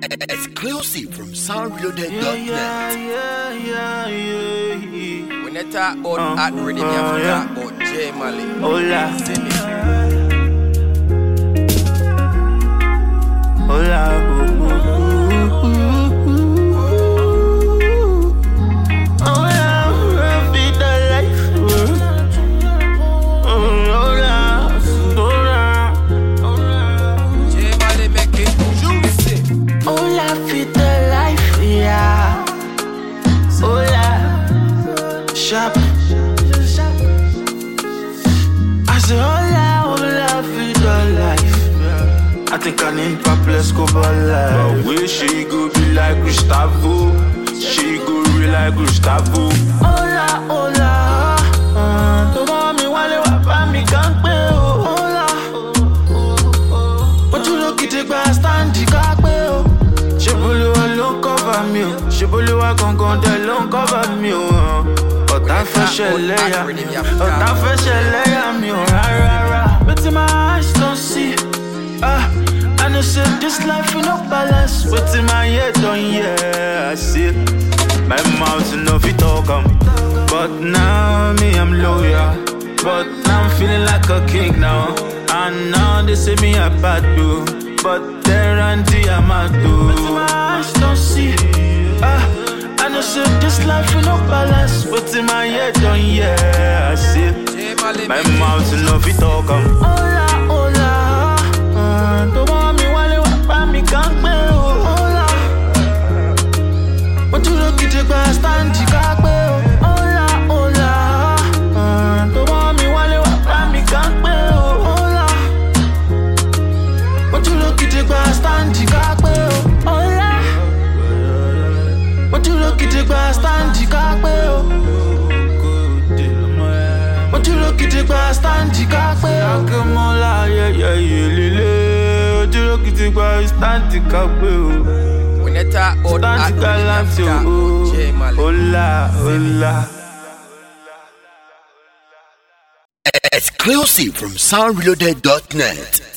Exclusive from soundreloaded.net. Yeah. When they talk about at rhythm, you have to talk about J Mali. Hola. Shop. I say hola for the life. I think I need Pablo Escobar life. But wish she go be like Gustavo. She go real like Gustavo. Hola. Tó bá mi wálé wá bá mi kàn pé o. Hola. Ojú ló kìí gba stand ká pé o. Ṣé Bolúwa ló ń cover mi o? Ṣé Bolúwa gangan dẹ̀ ló ń cover mi o? Ọ̀tá fẹ́ ṣẹlẹ́yà mi ò rárá. Wetin my eyes don't see. I know say this life you no balance. Wetin my head don't hear, I see. My mouth no fit talk am. But now me I'm loyal. But now I'm feeling like a king now. And now they say me a bad boo. But they're anti-amado. Wetin my eyes don't see. I know say this life you no balance. Wetin my head don't hear, I see. My mouth no fit talk am. Hola. Tó bá mi wálé wá bá mi kàn pé o. Hola. Ojú ló kìí gba stand ká pé o. Hola. Tó bá mi wálé wá bá mi kàn pé o. Hola. Ojú ló kìí gba stand ká pé o. Hola. Ojú ló kìí gba stand ká pé o. Ojú ló kìí gba stand ká pé o. Akẹ́mọ́lá lílé. Ojú ló kìí gba stand ká pé o. When they talk about at rhythm, you have to talk about J Mali. Hola. Exclusive from soundreloaded.net.